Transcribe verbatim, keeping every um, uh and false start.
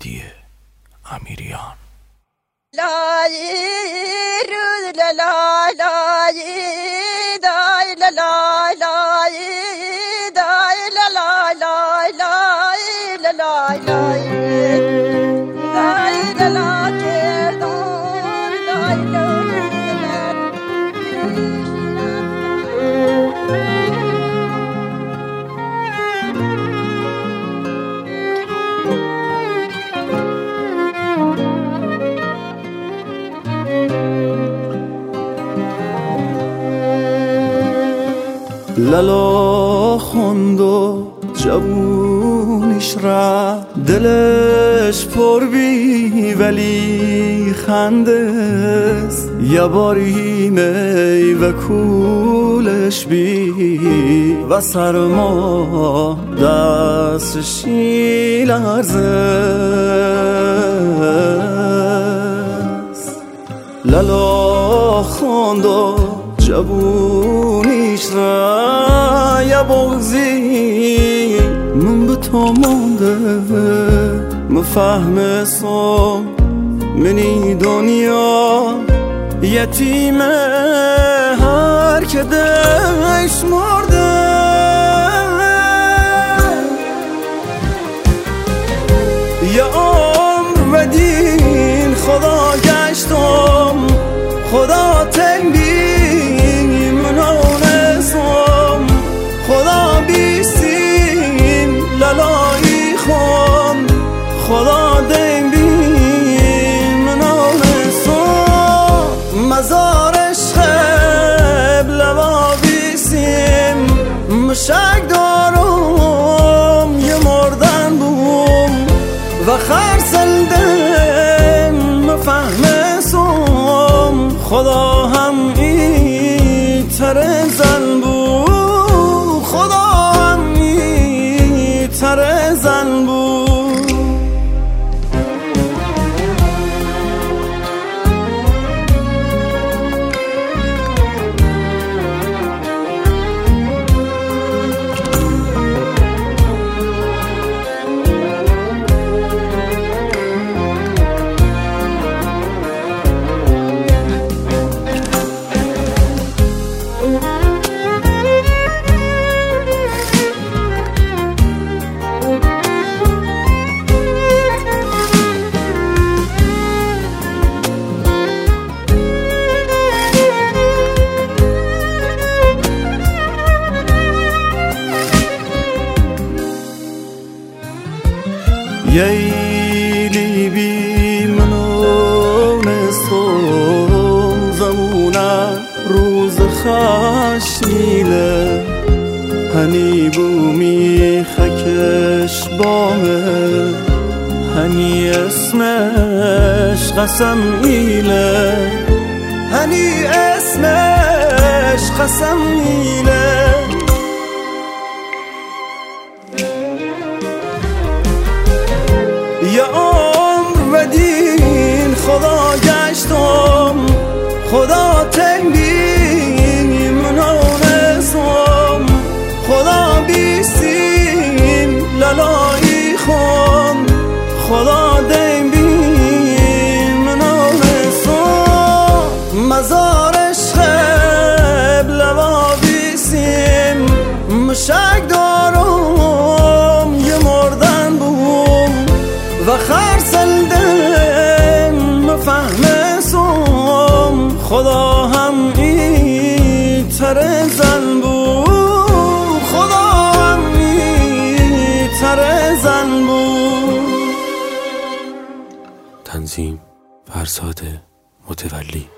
مهدی امیریان. لای رود لای لای دای لای لای دای لای لای لای لای لای دای لای کردون دای لای للا خوند و جوونیش را دلش پر بی ولی خندست یه باری می و کولش بی و سرما دستشی لرزست. للا خوند و جوونیش را یه بغزی من به تو مانده مفهمسم منی دنیا یتیمه هر که دلش مرده. یه عمر و دین خدا گشتم خدا تنبی خدا بیستیم للایی خون خدا دیم بیم نانستم مزارش خب لوا بیستیم مشک دارم یه مردن بوم و خرسلدم مفهمسم خدا هم ای تر زن بود سر زن بود. ییلی بی منو نستم زمونه روز خشنیله هنی بومی خکش بامه هنی اسمش قسم ایله هنی اسمش قسم ایله. یه عمر و دین خدا گشتم خدا تنبی منانستم خدا بیستیم للایی خون خدا دیم بی منانستم مزارش خب لوا بیستیم مشک دارم یه مردن بوم و خرسلدم مفهمسم خدا هم ای تر زن بود خدا هم ای تر زن بود. تنظیم فرزاد متولی.